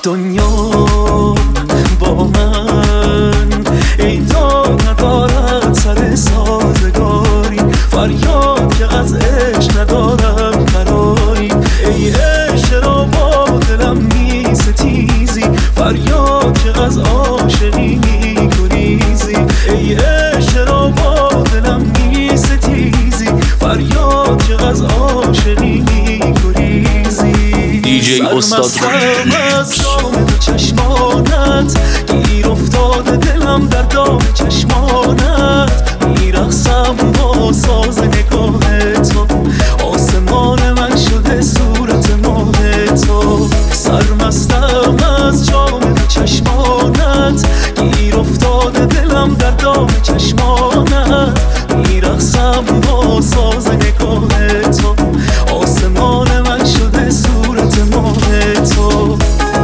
دنیا با من ای تو ندارد سر سازگاری، فریاد که از عشق ندارم قراری. ای عشق را با دلم می ستیزی، فریاد که از عاشقی می گریزی. ای عشق را با دلم می ستیزی، فریاد که از عاشقی می گریزی. دیجی استاد از دام چشمانت گیر افتاده دلم در دام چشمانت، میرقصم با ساز نگاه تو، آسمان من شده صورت ماه تو. سرمستم از جام چشمانت گیر افتاده دلم در دام چشمانت، میرقصم با ساز نگاه تو، آسمان من شده صورت ماه تو.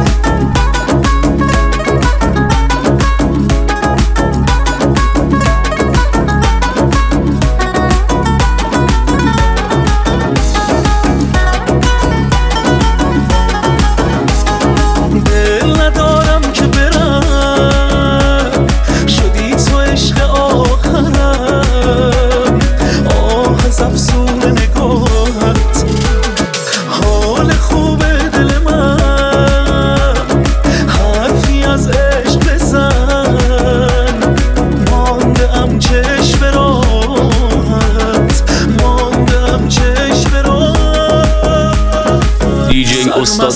دل ندارم که برم، شدی تو عشق آخرم، آه از افسون نگاهت، حال خوب دل من، حرفی از عشق بزن. ماندم چشم راهت، ماندم چشم راهت. دیجی استاد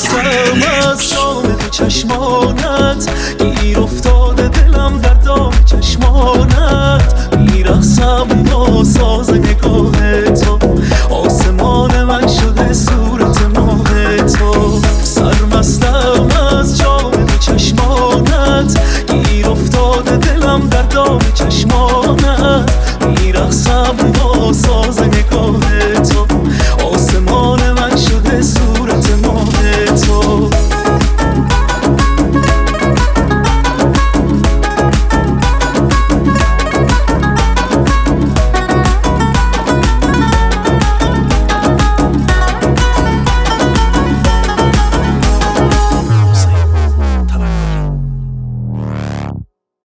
چشمانت گیر افتاده دلم در دام چشمانت، میرقصم با ساز نگاه تو، آسمان من شده صورت ماه تو. سرمستم از جام چشمانت گیر افتاده دلم در دام چشمانت، میرقصم